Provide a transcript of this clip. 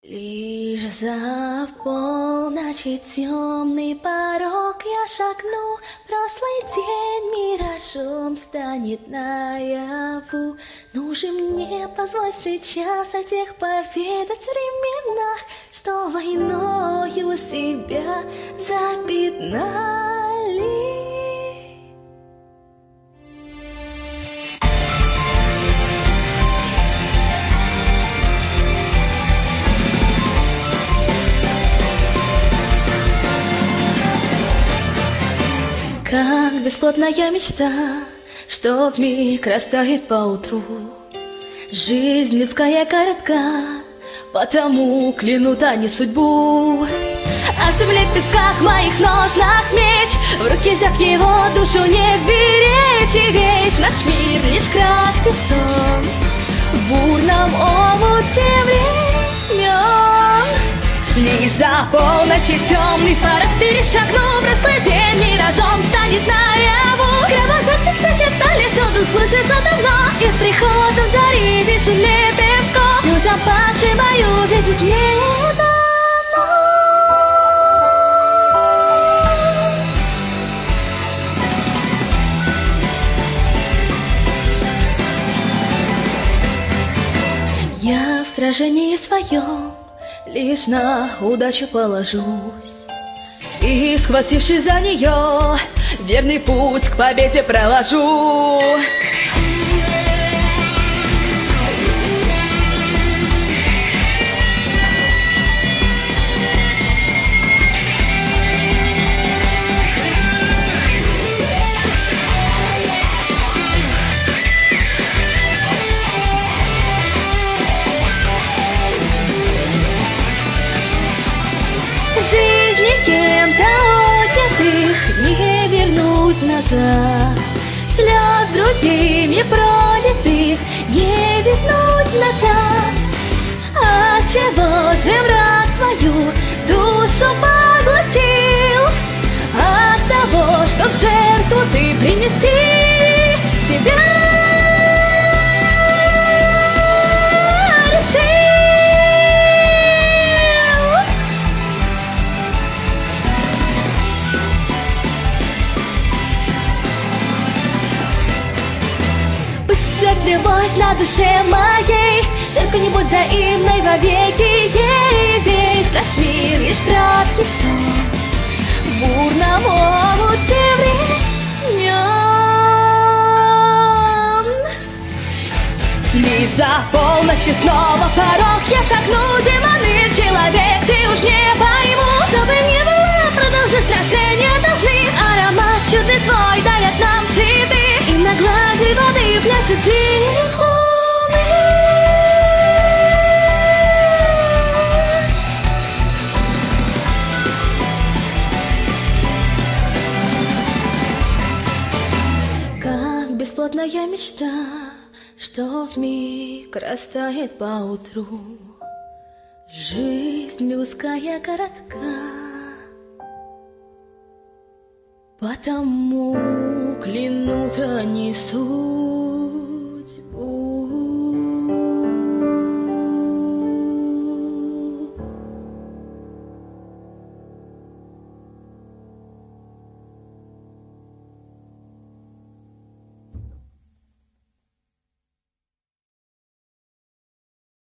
Лишь за полночь и темный порог я шагну, прошлый день миражом станет наяву. Ну же мне позволь сейчас о тех поведать временах, что войною себя запятнали. Как бесплотная мечта, что вмиг растает поутру. Жизнь людская коротка, потому клянут они судьбу. А в земле в песках моих ножнах меч, в руке взяв его душу не сберечь. И весь наш мир лишь краткий сон в бурном омуте времен. Лишь за полночь и темный порог перешагнув, прошлый день миражом станет наяву. Кровожадный скачет стали всюду слышится давно, и с приходом зари вишен лепестков людям падшим бою видеть не дано. Я в сражении своем лишь на удачу положусь, и, схватившись за нее, верный путь к победе проложу. Жизни кем-то отнятых не вернуть назад, слез другими пролитых не вернуть назад. Отчего же враг твою душу поглотил? От того, что в жертву ты принести себя любовь на душе моей, только не будь взаимной вовеки ей. Ведь наш мир лишь краткий сон в бурном омуте времен. Лишь за полночь и снова порог я шагну, демоны, человек, ты уж не пойму. Чтобы не было, продолжить сражение должны. Аромат чудный твой дарят нам цветы, и на глади воды пляшет диск луны. Как бесплотная мечта, что вмиг растает поутру. Жизнь людская коротка, потому клянут они судьбу.